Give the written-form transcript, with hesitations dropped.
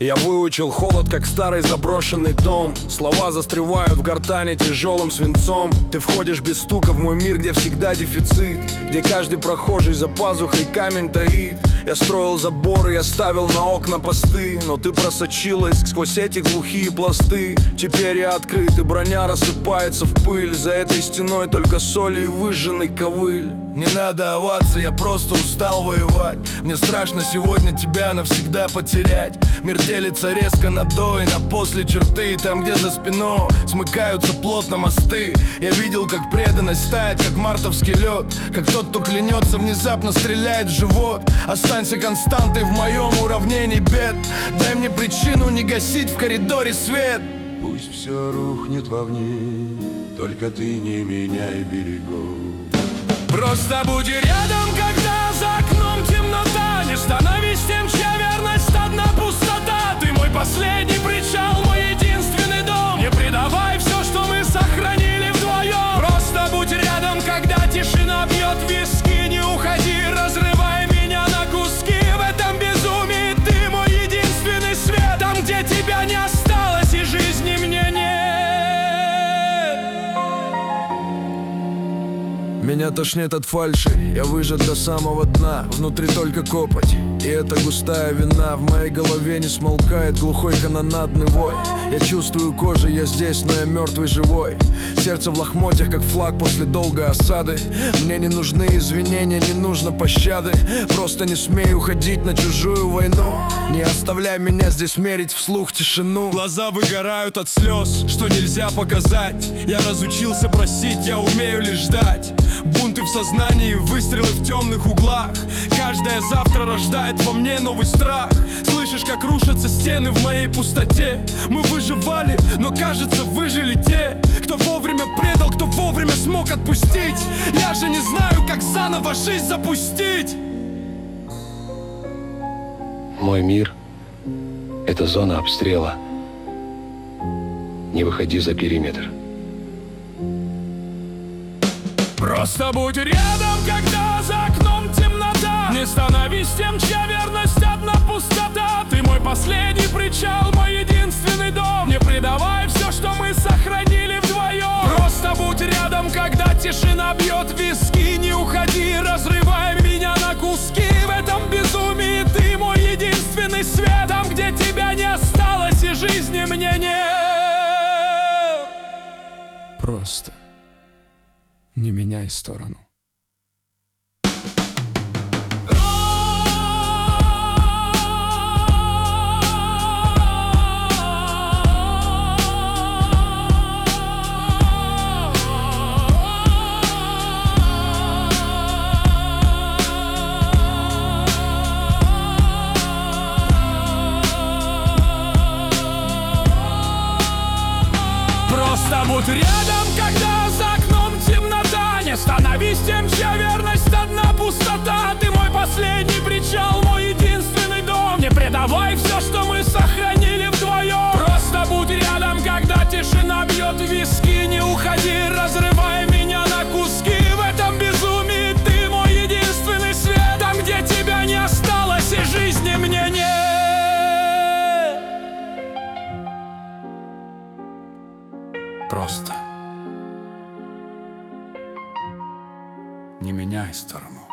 Я выучил холод, как старый заброшенный дом. Слова застревают в гортани тяжелым свинцом. Ты входишь без стука в мой мир, где всегда дефицит, где каждый прохожий за пазухой камень таит. Я строил заборы, я ставил на окна посты, но ты просочилась сквозь эти глухие пласты. Теперь я открыт, и броня рассыпается в пыль. За этой стеной только соль и выжженный ковыль. Не надо овации, я просто устал воевать. Мне страшно сегодня тебя навсегда потерять. Мир делится резко на до и на после черты. Там, где за спиной смыкаются плотно мосты. Я видел, как преданность тает, как мартовский лед. Как тот, кто клянется, внезапно стреляет в живот. Останься константой в моем уравнении бед. Дай мне причину не гасить в коридоре свет. Пусть все рухнет вовне, только ты не меняй берегов. Просто будь рядом, когда за окном темнота. Не становись тем, чья верность одна пустота. Ты мой последний причал, мой единственный дом. Не предавай все, что мы сохранили вдвоем. Просто будь рядом, когда тишина бьет виски. Не уходи, разрывай меня на куски. В этом безумии ты мой единственный свет. Там, где тебя не осталось и жизни мне нет. Меня тошнит от фальши, я выжат до самого дна. Внутри только копоть, и эта густая вина. В моей голове не смолкает глухой канонадный вой. Я чувствую кожей, я здесь, но я мертвый живой. Сердце в лохмотьях, как флаг после долгой осады. Мне не нужны извинения, не нужно пощады. Просто не смей уходить на чужую войну. Не оставляй меня здесь мерить вслух тишину. Глаза выгорают от слез, что нельзя показать. Я разучился просить, я умею лишь ждать. Бунты в сознании, выстрелы в темных углах. Каждое завтра рождает во мне новый страх. Слышишь, как рушатся стены в моей пустоте. Мы выживали, но кажется, выжили те, кто вовремя предал, кто вовремя смог отпустить. Я же не знаю, как заново жизнь запустить. Мой мир — это зона обстрела. Не выходи за периметр. Просто будь рядом, когда за окном темнота. Не становись тем, чья верность одна пустота. Ты мой последний причал, мой единственный дом. Не предавай все, что мы сохранили вдвоем. Просто будь рядом, когда тишина бьет виски. Не уходи, разрывай меня на куски. В этом безумии ты мой единственный свет. Там, где тебя не осталось и жизни мне нет. Просто не меняй сторону. Просто будь рядом, когда за окном темнота. Не становись тем, чья верность одна пустота. Ты мой последний причал, мой единственный дом. Не предавай все, что мы сохранили вдвоем. Просто будь рядом, когда тишина бьет виски. Не уходи, разрывай меня на куски. В этом безумии ты мой единственный свет. Там, где тебя не осталось и жизни мне нет. Просто не меняй сторону.